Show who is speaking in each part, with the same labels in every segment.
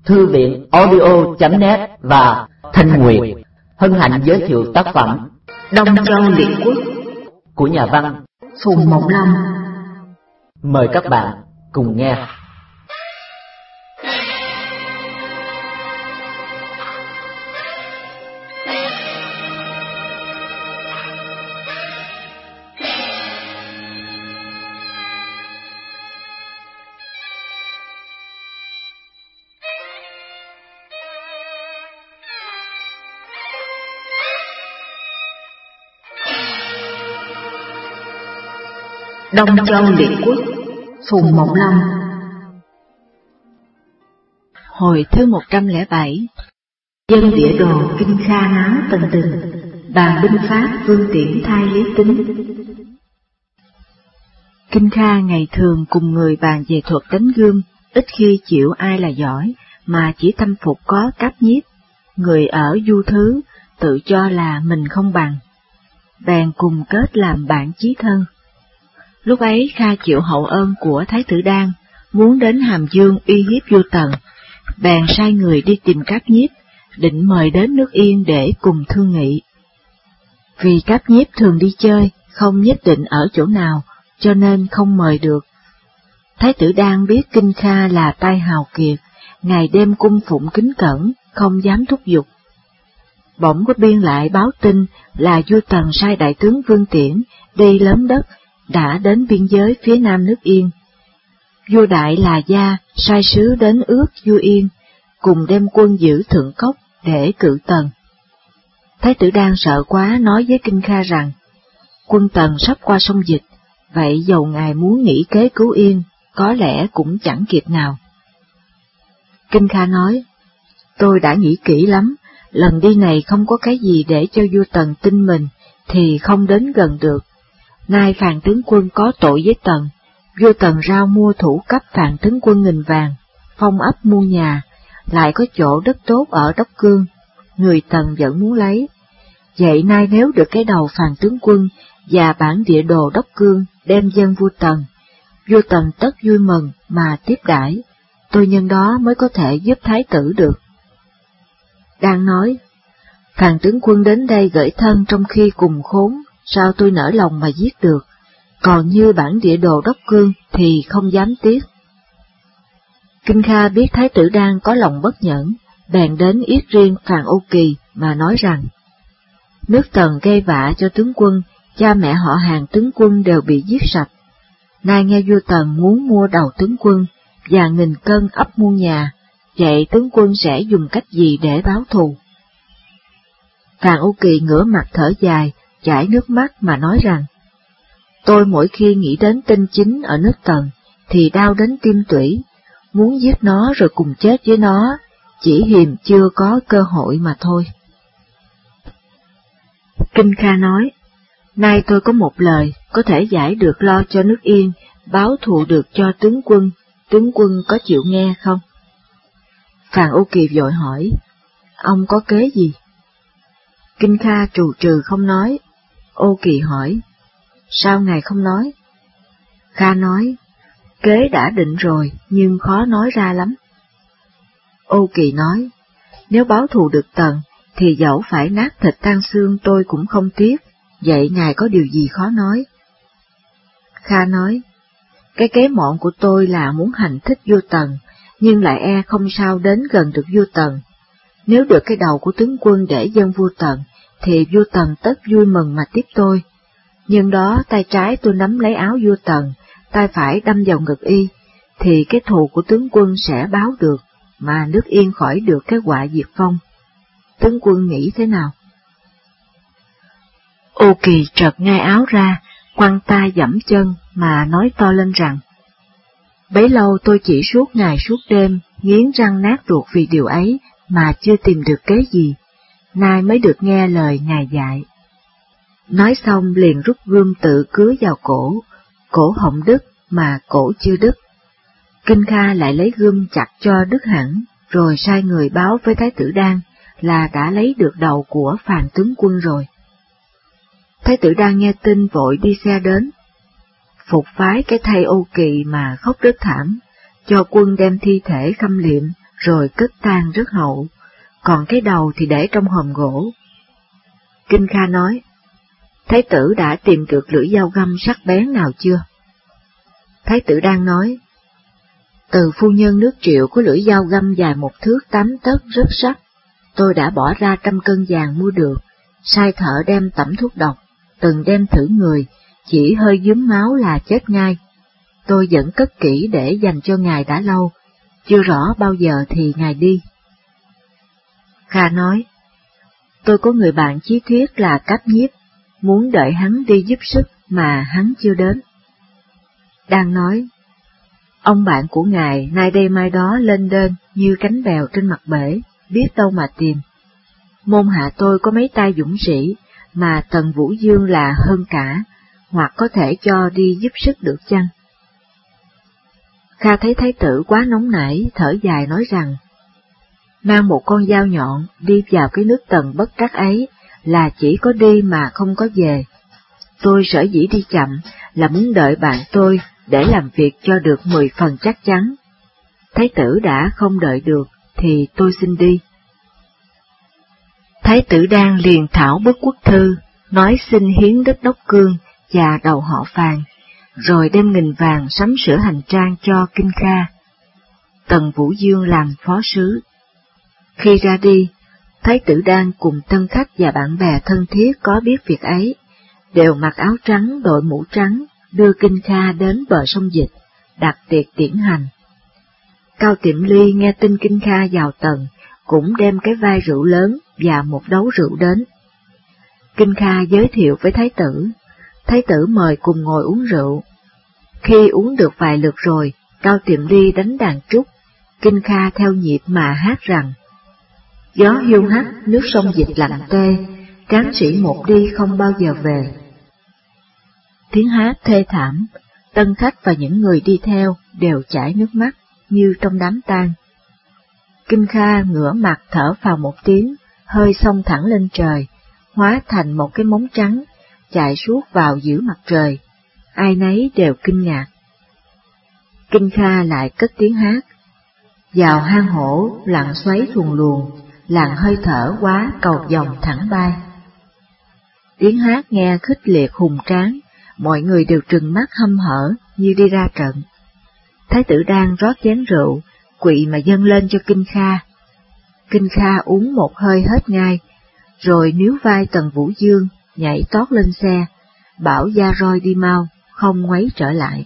Speaker 1: Thư viện audio.net và Thanh Nguyệt hân hạnh giới thiệu tác phẩm
Speaker 2: Đông Châu Liệt Quốc
Speaker 1: của nhà văn
Speaker 2: Phùng Mộng Long.
Speaker 1: Mời các bạn cùng nghe.
Speaker 2: Đông Châu Liệt Quốc Phùng Mộng Long. Hồi thứ 107. Dân địa đồ Kinh Kha náo tần từng, bàn binh pháp Vương Tiễn thay Lý Tính. Kinh Kha ngày thường cùng người bàn về thuật đánh gươm, ít khi chịu ai là giỏi, mà chỉ tâm phục có Cáp Nhiếp, người ở Du Thứ, tự cho là mình không bằng. Bèn cùng kết làm bạn chí thân. Lúc ấy Kha chịu hậu ơn của Thái tử Đan, muốn đến Hàm Dương uy hiếp vua Tần, bèn sai người đi tìm Cáp Nhiếp, định mời đến nước Yên để cùng thương nghị. Vì Cáp Nhiếp thường đi chơi, không nhất định ở chỗ nào, cho nên không mời được. Thái tử Đan biết Kinh Kha là tay hào kiệt, ngày đêm cung phụng kính cẩn, không dám thúc giục. Bỗng có biên lại báo tin là vua Tần sai đại tướng Vương Tiễn đi lớn đất, đã đến biên giới phía nam nước Yên. Vua Đại Là Gia sai sứ đến ước vua Yên, cùng đem quân giữ Thượng Cốc để cự Tần. Thái tử Đan sợ quá nói với Kinh Kha rằng, quân Tần sắp qua sông Dịch, vậy dầu ngài muốn nghĩ kế cứu Yên, có lẽ cũng chẳng kịp nào. Kinh Kha nói, tôi đã nghĩ kỹ lắm, lần đi này không có cái gì để cho vua Tần tin mình, thì không đến gần được. Nay Phàn tướng quân có tội với Tần, vua Tần rao mua thủ cấp Phàn tướng quân nghìn vàng, phong ấp mua nhà, lại có chỗ đất tốt ở Đốc Cương, người Tần vẫn muốn lấy. Vậy nay nếu được cái đầu Phàn tướng quân và bản địa đồ Đốc Cương đem dâng vua Tần tất vui mừng mà tiếp đãi, tôi nhân đó mới có thể giúp thái tử được. Đang nói, Phàn tướng quân đến đây gửi thân trong khi cùng khốn, sao tôi nỡ lòng mà giết được, còn như bản địa đồ Đốc Cương thì không dám tiếc. Kinh Kha biết Thái tử Đan có lòng bất nhẫn, bèn đến yết riêng Phàn Ô Kỳ mà nói rằng, nước Tần gây vạ cho tướng quân, cha mẹ họ hàng tướng quân đều bị giết sạch. Nay nghe vua Tần muốn mua đầu tướng quân, và nghìn cân ấp mua nhà, vậy tướng quân sẽ dùng cách gì để báo thù? Phàn Ô Kỳ ngửa mặt thở dài, chảy nước mắt mà nói rằng, tôi mỗi khi nghĩ đến tinh chính ở nước Tần, thì đau đến tim tủy, muốn giết nó rồi cùng chết với nó, chỉ hiềm chưa có cơ hội mà thôi. Kinh Kha nói, nay tôi có một lời, có thể giải được lo cho nước Yên, báo thù được cho tướng quân có chịu nghe không? Phàn Ô Kỳ vội hỏi, ông có kế gì? Kinh Kha trù trừ không nói. Ô Kỳ hỏi, sao ngài không nói? Kha nói, kế đã định rồi, nhưng khó nói ra lắm. Ô Kỳ nói, nếu báo thù được Tần, thì dẫu phải nát thịt tan xương tôi cũng không tiếc, vậy ngài có điều gì khó nói? Kha nói, cái kế mọn của tôi là muốn hành thích vua Tần, nhưng lại e không sao đến gần được vua Tần. Nếu được cái đầu của tướng quân để dâng vua Tần, thì vua Tần tất vui mừng mà tiếp tôi. Nhưng đó tay trái tôi nắm lấy áo vua Tần, tay phải đâm vào ngực y, thì cái thù của tướng quân sẽ báo được, mà nước Yên khỏi được cái họa diệt vong. Tướng quân nghĩ thế nào? Ô Kỳ trật ngay áo ra, quăng tay dẫm chân mà nói to lên rằng, bấy lâu tôi chỉ suốt ngày suốt đêm, nghiến răng nát ruột vì điều ấy, mà chưa tìm được kế gì, nay mới được nghe lời ngài dạy. Nói xong liền rút gươm tự cứa vào cổ họng đứt mà cổ chưa đứt. Kinh Kha lại lấy gươm chặt cho đứt hẳn, rồi sai người báo với Thái tử Đan là đã lấy được đầu của Phàn tướng quân rồi. Thái tử Đan nghe tin vội đi xe đến, phục phái cái thây Ô Kỳ mà khóc rất thảm, cho quân đem thi thể khâm liệm, rồi cất tang rất hậu, còn cái đầu thì để trong hòm gỗ. Kinh Kha nói, Thái tử đã tìm được lưỡi dao găm sắc bén nào chưa? Thái tử đang nói, từ phu nhân nước Triệu có lưỡi dao găm dài 1 thước 8 tấc rất sắc, tôi đã bỏ ra 100 cân vàng mua được, sai thợ đem tẩm thuốc độc, từng đem thử người, chỉ hơi dúm máu là chết ngay. Tôi vẫn cất kỹ để dành cho ngài đã lâu, chưa rõ bao giờ thì ngài đi. Kha nói, tôi có người bạn chí thuyết là Cáp Nhiếp, muốn đợi hắn đi giúp sức mà hắn chưa đến. Đang nói, ông bạn của ngài nay đây mai đó lên đên như cánh bèo trên mặt bể, biết đâu mà tìm. Môn hạ tôi có mấy tay dũng sĩ, mà Tần Vũ Dương là hơn cả, hoặc có thể cho đi giúp sức được chăng? Kha thấy thái tử quá nóng nảy, thở dài nói rằng, mang một con dao nhọn đi vào cái nước Tần bất trắc ấy là chỉ có đi mà không có về. Tôi sở dĩ đi chậm là muốn đợi bạn tôi để làm việc cho được 10 phần chắc chắn. Thái tử đã không đợi được thì tôi xin đi. Thái tử đang liền thảo bức quốc thư, nói xin hiến đất Đốc Cương và đầu họ Phàn, rồi đem nghìn vàng sắm sửa hành trang cho Kinh Kha. Tần Vũ Dương làm phó sứ. Khi ra đi, Thái tử đang cùng tân khách và bạn bè thân thiết có biết việc ấy, đều mặc áo trắng đội mũ trắng, đưa Kinh Kha đến bờ sông Dịch, đặt tiệc tiễn hành. Cao Tiệm Ly nghe tin Kinh Kha vào Tần, cũng đem cái vai rượu lớn và một đấu rượu đến. Kinh Kha giới thiệu với Thái tử mời cùng ngồi uống rượu. Khi uống được vài lượt rồi, Cao Tiệm Ly đánh đàn trúc, Kinh Kha theo nhịp mà hát rằng, gió hiu hắt, nước sông Dịch lạnh tê, tráng sĩ một đi không bao giờ về. Tiếng hát thê thảm, tân khách và những người đi theo đều chảy nước mắt như trong đám tang. Kinh Kha ngửa mặt thở phào một tiếng, hơi xông thẳng lên trời, hóa thành một cái móng trắng, chạy suốt vào giữa mặt trời. Ai nấy đều kinh ngạc. Kinh Kha lại cất tiếng hát, vào hang hổ lặng xoáy thuần luồn, làng hơi thở quá cầu vòng thẳng bay. Tiếng hát nghe khích liệt hùng tráng, mọi người đều trừng mắt hăm hở như đi ra trận. Thái tử đang rót chén rượu, quỵ mà dâng lên cho Kinh Kha. Kinh Kha uống một hơi hết ngay, rồi níu vai Tần Vũ Dương, nhảy tót lên xe, bảo Gia Roi đi mau, không ngoáy trở lại.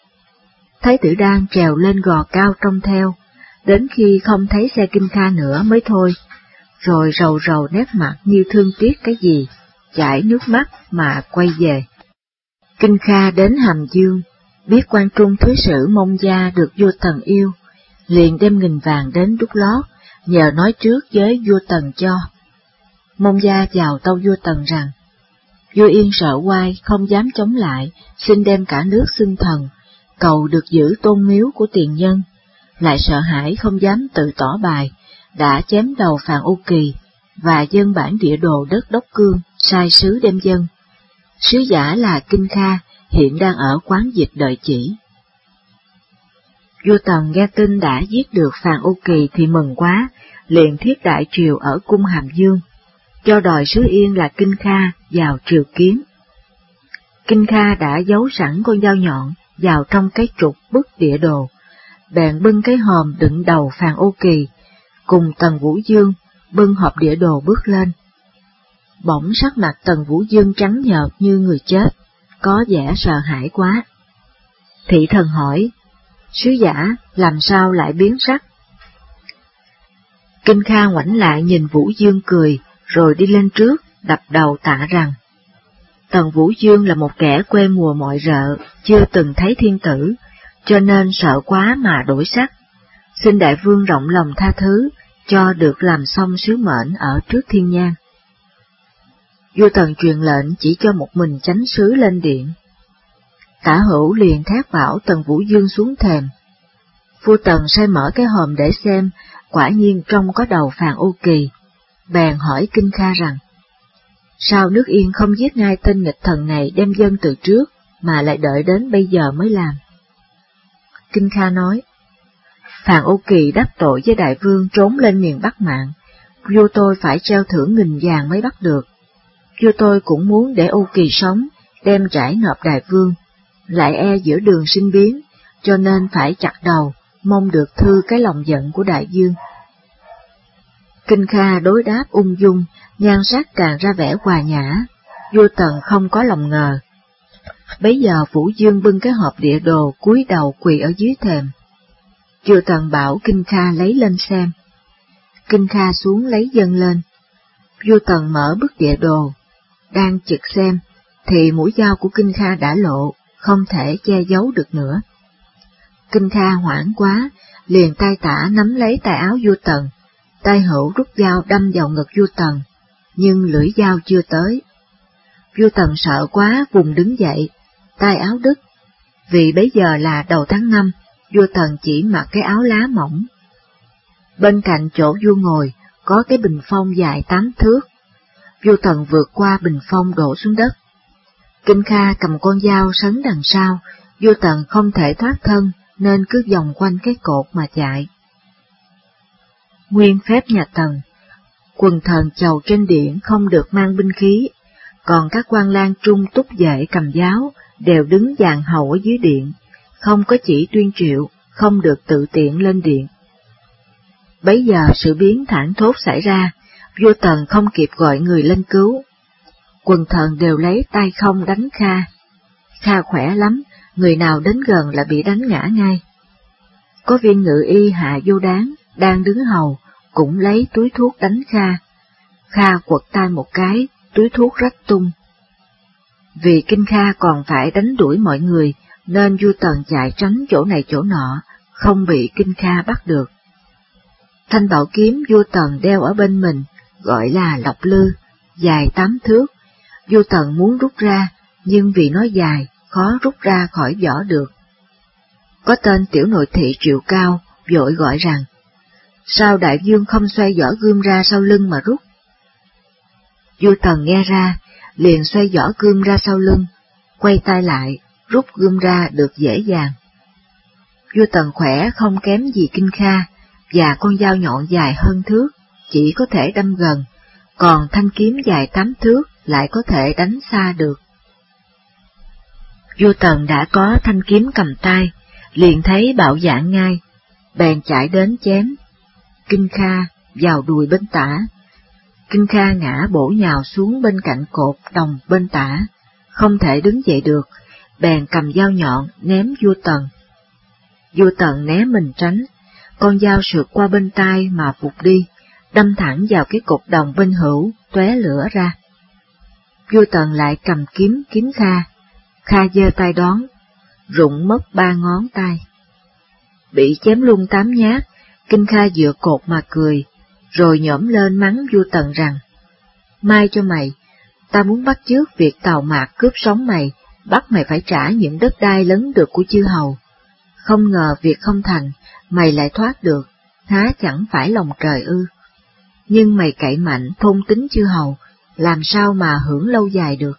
Speaker 2: Thái tử đang trèo lên gò cao trông theo, đến khi không thấy xe Kinh Kha nữa mới thôi, rồi rầu rầu nét mặt như thương tiếc cái gì, chảy nước mắt mà quay về. Kinh Kha đến Hàm Dương, biết quan trung thứ sử Mông Gia được vua Tần yêu, liền đem nghìn vàng đến đút lót, nhờ nói trước với vua Tần cho. Mông Gia vào tâu vua Tần rằng, vua Yên sợ oai không dám chống lại, xin đem cả nước xưng thần, cầu được giữ tôn miếu của tiền nhân, lại sợ hãi không dám tự tỏ bài, đã chém đầu Phàn Ô Kỳ, và dâng bản địa đồ đất Đốc Cương, sai sứ đem dâng. Sứ giả là Kinh Kha, hiện đang ở quán dịch đợi chỉ. Vua Tần nghe tin đã giết được Phàn Ô Kỳ thì mừng quá, liền thiết đại triều ở cung Hàm Dương, cho đòi sứ Yên là Kinh Kha vào triều kiến. Kinh Kha đã giấu sẵn con dao nhọn vào trong cái trục bức địa đồ, bèn bưng cái hòm đựng đầu Phàn Ô Kỳ, cùng Tần Vũ Dương bưng hộp địa đồ bước lên. Bỗng sắc mặt Tần Vũ Dương trắng nhợt như người chết, có vẻ sợ hãi quá. Thị thần hỏi, sứ giả làm sao lại biến sắc? Kinh Kha ngoảnh lại nhìn Vũ Dương cười, rồi đi lên trước, đập đầu tạ rằng, Tần Vũ Dương là một kẻ quê mùa mọi rợ, chưa từng thấy thiên tử, cho nên sợ quá mà đổi sắc. Xin đại vương rộng lòng tha thứ, cho được làm xong sứ mệnh ở trước thiên nhang. Vua Tần truyền lệnh chỉ cho một mình chánh sứ lên điện. Tả Hữu liền thác bảo Tần Vũ Dương xuống thềm. Vua Tần sai mở cái hòm để xem, quả nhiên trong có đầu Phàn Ô Kỳ, bèn hỏi Kinh Kha rằng, sao nước Yên không giết ngay tên nghịch thần này đem dâng từ trước, mà lại đợi đến bây giờ mới làm? Kinh Kha nói, Phàn Ô Kỳ đắc tội với đại vương trốn lên miền Bắc Mạng, vua tôi phải treo thưởng 1.000 vàng mới bắt được. Vua tôi cũng muốn để Ô Kỳ sống, đem trải nộp đại vương, lại e giữa đường sinh biến, cho nên phải chặt đầu, mong được thư cái lòng giận của đại vương. Kinh Kha đối đáp ung dung, nhan sắc càng ra vẻ hòa nhã, vua Tần không có lòng ngờ. Bấy giờ Vũ Dương bưng cái hộp địa đồ cúi đầu quỳ ở dưới thềm. Vua Tần bảo Kinh Kha lấy lên xem. Kinh Kha xuống lấy dâng lên. Vua Tần mở bức địa đồ, đang chực xem, thì mũi dao của Kinh Kha đã lộ, không thể che giấu được nữa. Kinh Kha hoảng quá, liền tay tả nắm lấy tay áo vua Tần, tay hữu rút dao đâm vào ngực vua Tần, nhưng lưỡi dao chưa tới. Vua Tần sợ quá vùng đứng dậy, tay áo đứt, vì bấy giờ là đầu tháng 5, vua Tần chỉ mặc cái áo lá mỏng. Bên cạnh chỗ vua ngồi có cái bình phong dài 8 thước. Vua Tần vượt qua bình phong đổ xuống đất. Kinh Kha cầm con dao sấn đằng sau, vua Tần không thể thoát thân nên cứ vòng quanh cái cột mà chạy. Nguyên phép nhà Tần, quần thần chầu trên điện không được mang binh khí, còn các quan lang trung túc vệ cầm giáo đều đứng dàn hầu ở dưới điện, không có chỉ tuyên triệu, không được tự tiện lên điện. Bấy giờ sự biến thảng thốt xảy ra, vua Tần không kịp gọi người lên cứu. Quần thần đều lấy tay không đánh Kha. Kha khỏe lắm, người nào đến gần là bị đánh ngã ngay. Có viên ngự y Hạ Vô Đáng, đang đứng hầu, cũng lấy túi thuốc đánh Kha. Kha quật tay một cái, túi thuốc rách tung. Vì Kinh Kha còn phải đánh đuổi mọi người, nên vua Tần chạy tránh chỗ này chỗ nọ, không bị Kinh Kha bắt được. Thanh bảo kiếm vua Tần đeo ở bên mình, gọi là Lộc Lư, dài 8 thước. Vua Tần muốn rút ra, nhưng vì nó dài, khó rút ra khỏi vỏ được. Có tên tiểu nội thị Triệu Cao, vội gọi rằng, sao đại vương không xoay vỏ gươm ra sau lưng mà rút? Vua Tần nghe ra, liền xoay vỏ gươm ra sau lưng, quay tay lại, rút gươm ra được dễ dàng. Vua Tần khỏe không kém gì Kinh Kha, và con dao nhọn dài hơn thước, chỉ có thể đâm gần, còn thanh kiếm dài 8 thước lại có thể đánh xa được. Vua Tần đã có thanh kiếm cầm tay, liền thấy bạo dạn ngay, bèn chạy đến chém. Kinh Kha vào đùi bên tả. Kinh Kha ngã bổ nhào xuống bên cạnh cột đồng bên tả, không thể đứng dậy được, bèn cầm dao nhọn ném vua Tần. Vua Tần né mình tránh, con dao sượt qua bên tai mà vụt đi, đâm thẳng vào cái cột đồng bên hữu, tóe lửa ra. Vua Tần lại cầm kiếm Kha. Kha giơ tay đón, rụng mất 3 ngón tay. Bị chém lung 8 nhát, Kinh Kha dựa cột mà cười, rồi nhổm lên mắng vua Tần rằng, mai cho mày, ta muốn bắt chước việc Tào Mạt cướp sống mày, bắt mày phải trả những đất đai lấn được của chư hầu. Không ngờ việc không thành, mày lại thoát được, há chẳng phải lòng trời ư. Nhưng mày cậy mạnh thôn tính chư hầu, làm sao mà hưởng lâu dài được.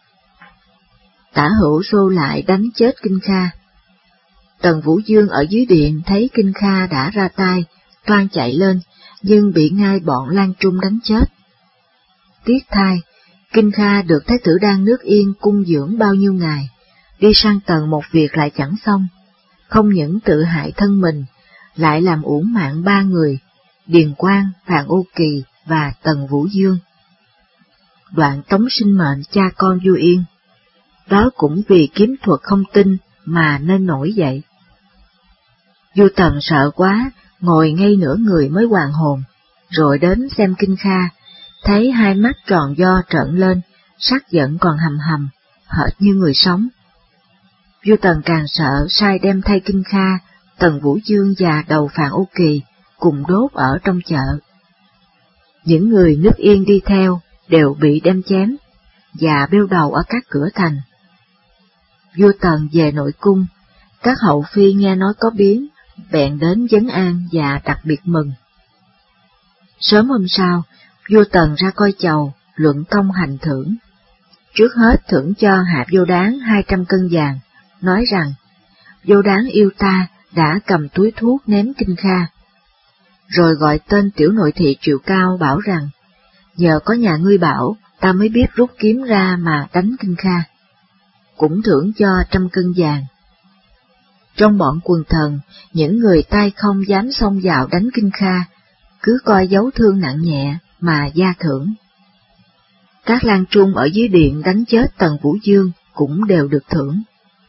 Speaker 2: Tả hữu xô lại đánh chết Kinh Kha. Tần Vũ Dương ở dưới điện thấy Kinh Kha đã ra tay, toan chạy lên, nhưng bị ngay bọn Lan Trung đánh chết. Tiếc thay, Kinh Kha được Thái tử Đan nước Yên cung dưỡng bao nhiêu ngày, đi sang Tần một việc lại chẳng xong, không những tự hại thân mình, lại làm uổng mạng 3 người, Điền Quang, Phàn Ô Kỳ và Tần Vũ Dương. Đoạn tống sinh mệnh cha con vua Yên. Đó cũng vì kiếm thuật không tin mà nên nổi dậy. Vua Tần sợ quá, ngồi ngay nửa người mới hoàn hồn, rồi đến xem Kinh Kha, thấy hai mắt tròn do trợn lên, sắc giận còn hầm hầm, hệt như người sống. Vua Tần càng sợ, sai đem thay Kinh Kha, Tần Vũ Dương và đầu Phàn Ô Kỳ cùng đốt ở trong chợ. Những người nước Yên đi theo đều bị đem chém, và bêu đầu ở các cửa thành. Vua Tần về nội cung, các hậu phi nghe nói có biến, bèn đến vấn an và đặc biệt mừng. Sớm hôm sau, vua Tần ra coi chầu, luận công hành thưởng. Trước hết thưởng cho Hạ Vô Đáng 200 cân vàng, nói rằng, Vô Đáng yêu ta đã cầm túi thuốc ném Kinh Kha, rồi gọi tên tiểu nội thị Triệu Cao bảo rằng, nhờ có nhà ngươi bảo, ta mới biết rút kiếm ra mà đánh Kinh Kha, cũng thưởng cho 100 cân vàng. Trong bọn quần thần, những người tay không dám xông vào đánh Kinh Kha, cứ coi dấu thương nặng nhẹ mà gia thưởng. Các lang trung ở dưới điện đánh chết Tần Vũ Dương cũng đều được thưởng.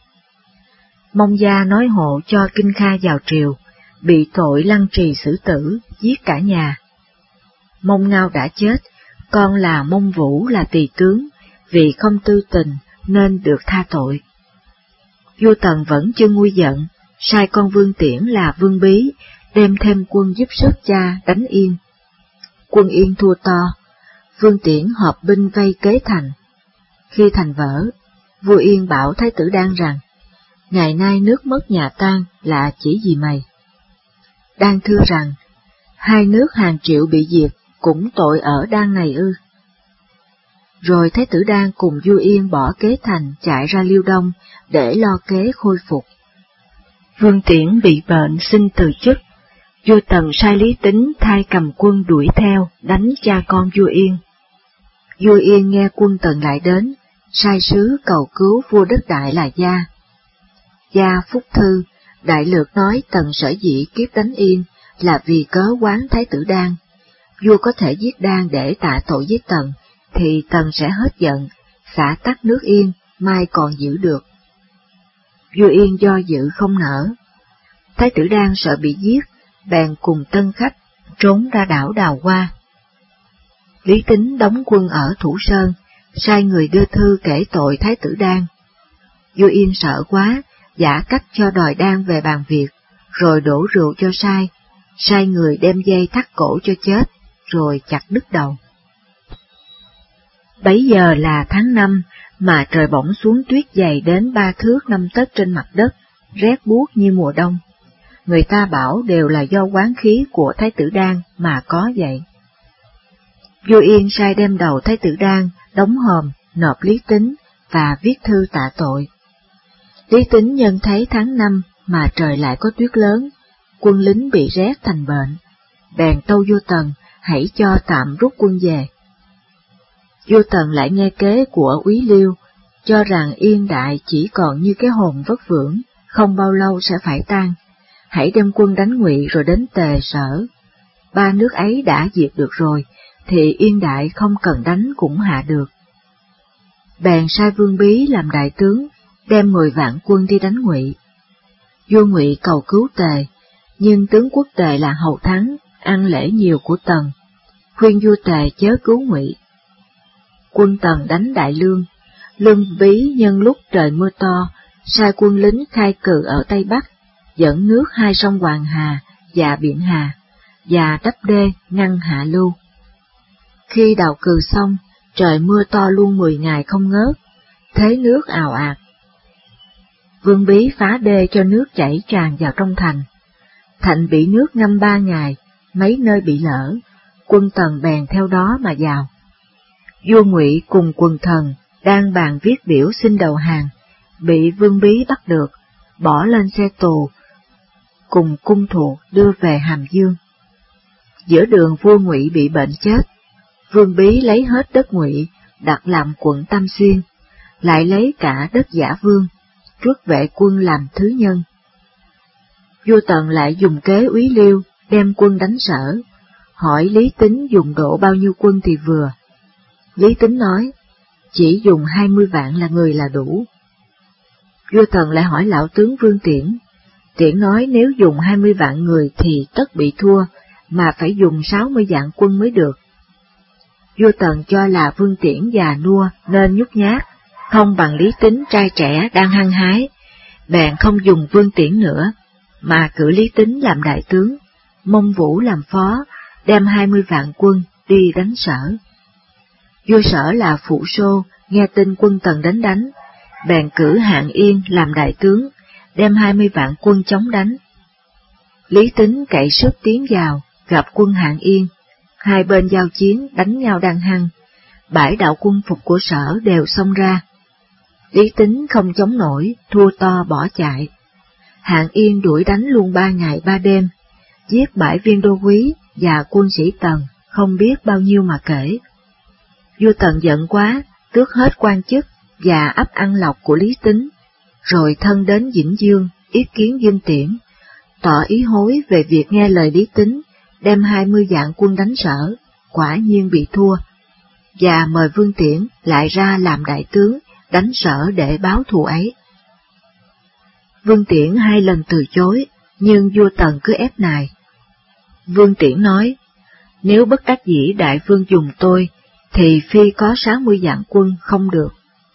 Speaker 2: Mông Gia nói hộ cho Kinh Kha vào triều, bị tội lăng trì xử tử, giết cả nhà. Mông Ngao đã chết, con là Mông Vũ là tỳ tướng, vì không tư tình nên được tha tội. Vua Tần vẫn chưa nguôi giận, sai con Vương Tiễn là Vương Bí đem thêm quân giúp sức cha đánh Yên. Quân Yên thua to, Vương Tiễn họp binh vây kế thành. Khi thành vỡ, vua Yên bảo Thái tử Đan rằng, ngày nay nước mất nhà tan là chỉ vì mày. Đan thưa rằng, 2 nước hàng triệu bị diệt, cũng tội ở Đan này ư. Rồi Thái tử Đan cùng vua Yên bỏ kế thành chạy ra Liêu Đông để lo kế khôi phục. Vương Tiễn bị bệnh xin từ chức, vua Tần sai Lý Tính thay cầm quân đuổi theo đánh cha con vua Yên. Vua Yên nghe quân Tần lại đến, sai sứ cầu cứu vua đất Đại là Gia. Gia phúc thư, đại lược nói Tần sở dĩ kiếp đánh Yên là vì cớ oán Thái tử Đan. Vua có thể giết Đan để tạ tội với Tần, thì Tần sẽ hết giận, xả tắc nước Yên, mai còn giữ được. Vua Yên do dự không nỡ. Thái tử Đan sợ bị giết, bèn cùng tân khách trốn ra đảo Đào Hoa. Lý Tính đóng quân ở Thủ Sơn, sai người đưa thư kể tội Thái tử Đan. Vua Yên sợ quá, giả cách cho đòi Đan về bàn việc, rồi đổ rượu cho sai người đem dây thắt cổ cho chết, rồi chặt đứt đầu. Bấy giờ là tháng 5, mà trời bỗng xuống tuyết dày đến 3 thước 5 tấc trên mặt đất, rét buốt như mùa đông. Người ta bảo đều là do oán khí của Thái tử Đan mà có vậy. Vua Yên sai đem đầu Thái tử Đan đóng hòm, nộp Lý Tính và viết thư tạ tội. Lý Tính nhân thấy tháng 5 mà trời lại có tuyết lớn, quân lính bị rét thành bệnh, bèn tâu vua Tần hãy cho tạm rút quân về. Vua Tần lại nghe kế của Úy Liêu, cho rằng Yên Đại chỉ còn như cái hồn vất vưởng, không bao lâu sẽ phải tan, hãy đem quân đánh Ngụy rồi đến Tề Sở. 3 nước ấy đã diệt được rồi, thì Yên Đại không cần đánh cũng hạ được. Bèn sai Vương Bí làm đại tướng, đem 10 vạn quân đi đánh Ngụy. Vua Ngụy cầu cứu Tề, nhưng tướng quốc Tề là Hầu Thắng, ăn lễ nhiều của Tần, khuyên vua Tề chớ cứu Ngụy. Quân Tần đánh Đại Lương, Lương Bí nhân lúc trời mưa to, sai quân lính khai cừ ở Tây Bắc, dẫn nước 2 sông Hoàng Hà và Biện Hà, và đắp đê ngăn hạ lưu. Khi đào cừ xong, trời mưa to luôn 10 ngày không ngớt, thế nước ào ạt. Vương Bí phá đê cho nước chảy tràn vào trong thành. Thành bị nước ngâm 3 ngày, mấy nơi bị lở, quân Tần bèn theo đó mà vào. Vua Ngụy cùng quần thần đang bàn viết biểu xin đầu hàng, bị Vương Bí bắt được, bỏ lên xe tù, cùng cung thuộc đưa về Hàm Dương. Giữa đường vua Ngụy bị bệnh chết, Vương Bí lấy hết đất Ngụy đặt làm quận Tam Xuyên, lại lấy cả đất Giả Vương, truất vệ quân làm thứ nhân. Vua Tần lại dùng kế Úy Liêu đem quân đánh Sở, hỏi Lý Tính dùng độ bao nhiêu quân thì vừa. Lý Tính nói, chỉ dùng 20 vạn là người là đủ. Vua Tần lại hỏi lão tướng Vương Tiễn. Tiễn nói nếu dùng 20 vạn người thì tất bị thua, mà phải dùng 60 vạn quân mới được. Vua Tần cho là Vương Tiễn già nua nên nhút nhát, không bằng Lý Tính trai trẻ đang hăng hái, bèn không dùng Vương Tiễn nữa, mà cử Lý Tính làm đại tướng, Mông Vũ làm phó, đem 20 vạn quân đi đánh Sở. Vua Sở là Phụ Sô, nghe tin quân Tần đánh, bèn cử Hạng Yên làm đại tướng, đem 20 vạn quân chống đánh. Lý Tính cậy sức tiến vào, gặp quân Hạng Yên, hai bên giao chiến đánh nhau đang hăng, bãi đạo quân phục của Sở đều xông ra. Lý Tính không chống nổi, thua to bỏ chạy. Hạng Yên đuổi đánh luôn 3 ngày 3 đêm, giết 7 viên đô quý và quân sĩ Tần, không biết bao nhiêu mà kể. Vua Tần giận quá, tước hết quan chức và ấp ăn lộc của Lý Tín, rồi thân đến Vĩnh Dương, ý kiến Dương Tiễn, tỏ ý hối về việc nghe lời Lý Tín, đem 20 vạn quân đánh Sở, quả nhiên bị thua, và mời Vương Tiễn lại ra làm đại tướng, đánh Sở để báo thù ấy. Vương Tiễn 2 lần từ chối, nhưng vua Tần cứ ép nài. Vương Tiễn nói, nếu bất đắc dĩ đại vương dùng tôi, thì phi có 60 vạn quân không được.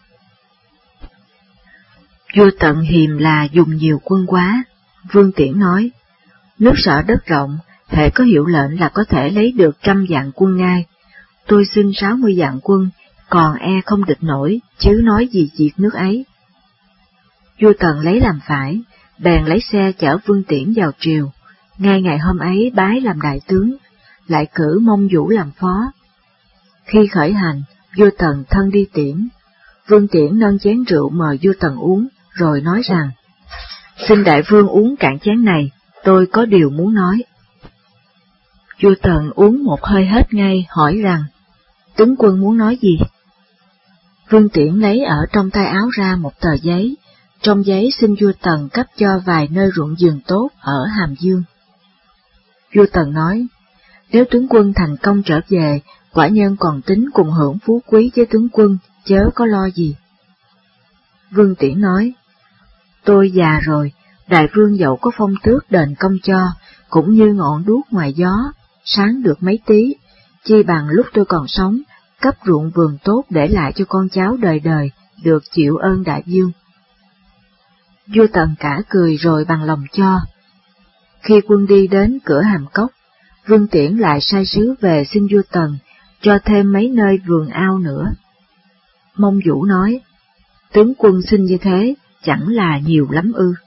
Speaker 2: Vua Tần hiềm là dùng nhiều quân quá. Vương Tiễn nói, nước Sở đất rộng, hễ có hiệu lệnh là có thể lấy được 100 vạn quân ngay. Tôi xin 60 vạn quân, còn e không địch nổi, chứ nói gì diệt nước ấy. Vua Tần lấy làm phải, bèn lấy xe chở Vương Tiễn vào triều, ngay ngày hôm ấy bái làm đại tướng, lại cử Mông Vũ làm phó. Khi khởi hành, vua Tần thân đi tiễn. Vương Tiễn nâng chén rượu mời vua Tần uống, rồi nói rằng, xin đại vương uống cạn chén này, tôi có điều muốn nói. Vua Tần uống một hơi hết ngay, hỏi rằng, tướng quân muốn nói gì? Vương Tiễn lấy ở trong tay áo ra một tờ giấy, trong giấy xin vua Tần cấp cho vài nơi ruộng vườn tốt ở Hàm Dương. Vua Tần nói, nếu tướng quân thành công trở về, quả nhân còn tính cùng hưởng phú quý với tướng quân, chớ có lo gì. Vương Tiễn nói, tôi già rồi, đại vương dẫu có phong tước đền công cho, cũng như ngọn đuốc ngoài gió, sáng được mấy tí, chi bằng lúc tôi còn sống, cấp ruộng vườn tốt để lại cho con cháu đời đời, được chịu ơn đại vương. Vua Tần cả cười rồi bằng lòng cho. Khi quân đi đến cửa Hàm Cốc, Vương Tiễn lại sai sứ về xin vua Tần cho thêm mấy nơi vườn ao nữa. Mông Vũ nói, tướng quân xin như thế, chẳng là nhiều lắm ư?